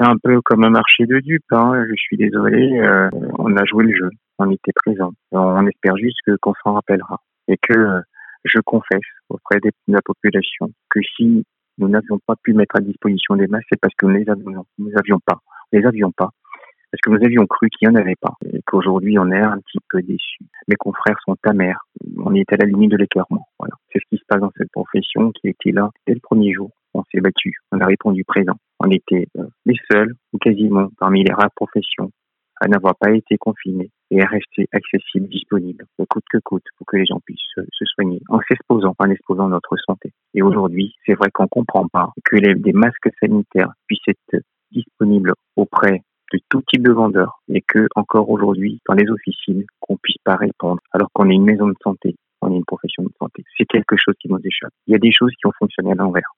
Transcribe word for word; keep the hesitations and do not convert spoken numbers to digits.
c'est un peu comme un marché de dupes, hein. Je suis désolé, euh, on a joué le jeu, on était présent. On espère juste que, qu'on s'en rappellera. Et que euh, je confesse auprès des- de la population que si nous n'avions pas pu mettre à disposition des masques, c'est parce que nous les avions, nous avions pas. Nous les avions pas. Parce que nous avions cru qu'il n'y en avait pas. Et qu'aujourd'hui, on est un petit peu déçus. Mes confrères sont amers. On est à la limite de l'écœurement. Voilà. C'est ce qui se passe dans cette profession qui était là dès le premier jour. On s'est battu. On a répondu présent. On était euh, les seuls, ou quasiment, parmi les rares professions à n'avoir pas été confinés et à rester accessibles, disponibles, coûte que coûte, pour que les gens puissent se, se soigner, en s'exposant, en exposant notre santé. Et aujourd'hui, c'est vrai qu'on comprend pas que les, des masques sanitaires puissent être disponibles auprès de tout type de vendeurs et que, encore aujourd'hui, dans les officines, qu'on puisse pas répondre, alors qu'on est une maison de santé, on est une profession de santé. C'est quelque chose qui nous échappe. Il y a des choses qui ont fonctionné à l'envers.